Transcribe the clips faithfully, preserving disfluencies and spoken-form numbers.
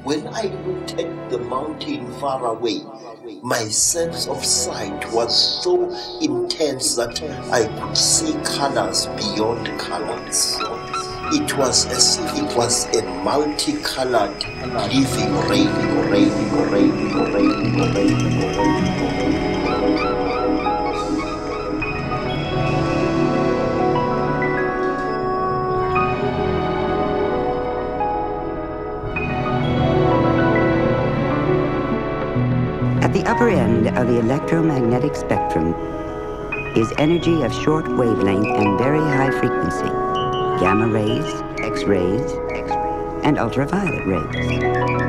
When I looked at the mountain far away, my sense of sight was so intense that I could see colors beyond colors. It was as if it was a multicolored living rainbow, rainbow, rainbow, rainbow, rainbow, rainbow. At the upper end of the electromagnetic spectrum is energy of short wavelength and very high frequency, gamma rays, X-rays, and ultraviolet rays.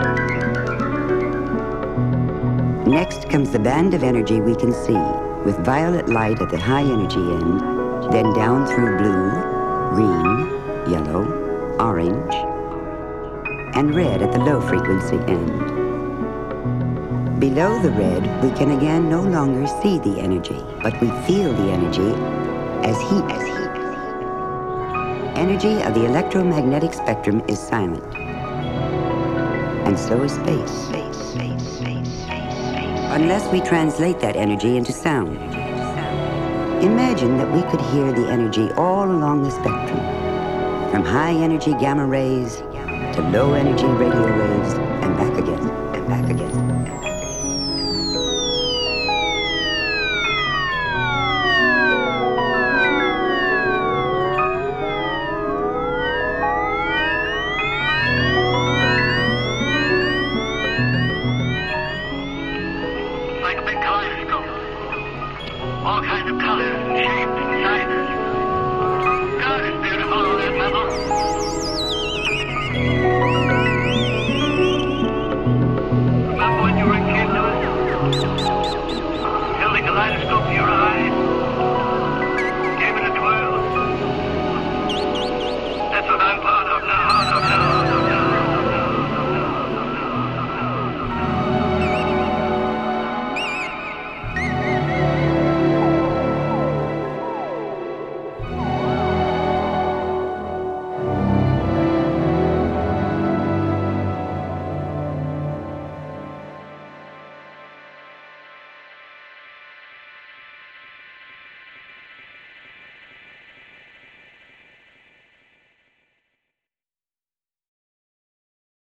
Next comes the band of energy we can see, with violet light at the high energy end, then down through blue, green, yellow, orange, and red at the low frequency end. Below the red, we can again no longer see the energy, but we feel the energy as heat. As heat. Energy of the electromagnetic spectrum is silent, and so is space. Space, space, space, space, space. Unless we translate that energy into sound. Imagine that we could hear the energy all along the spectrum, from high energy gamma rays to low energy radio waves, and back again, and back again. When you were